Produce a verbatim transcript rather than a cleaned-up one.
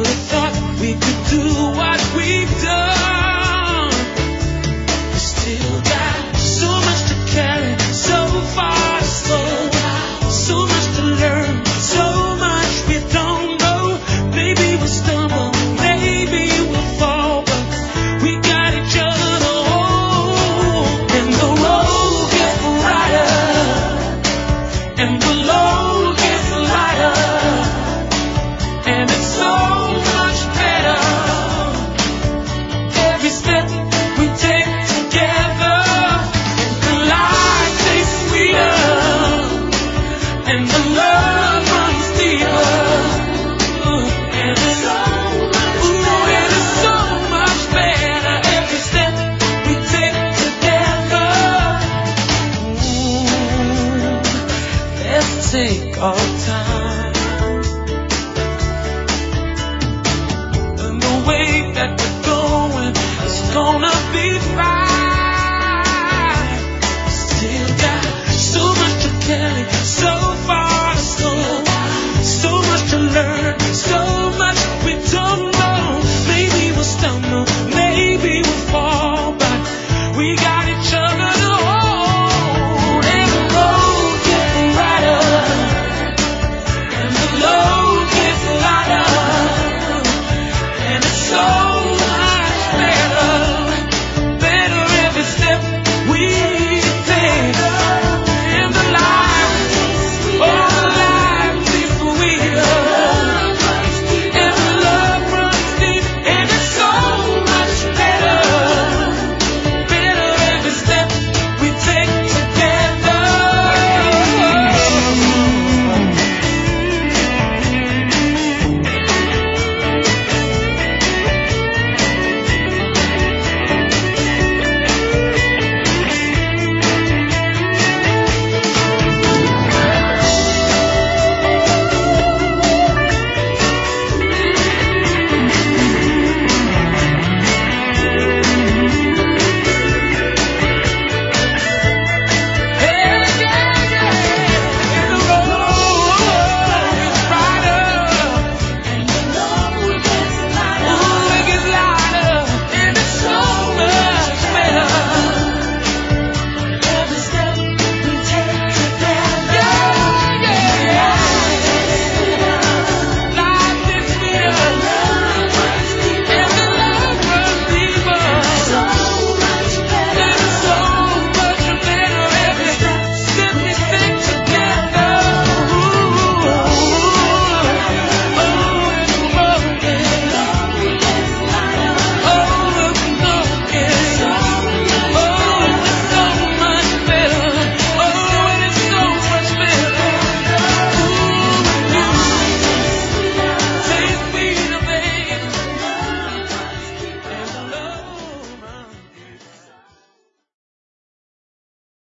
have thought we could do what we've done. We still got so much to carry, so far to go, so much to learn, so much we don't know. Maybe we'll stumble, maybe we'll fall, but we got each other to hold. And the road gets brighter, and the load gets lighter, and it's so much better every step we take together. And the life tastes sweeter, and the love runs deeper, and it's so much better, and it's so much better every step we take together. Ooh, let's take our time. And the way that we're going is gonna be fine.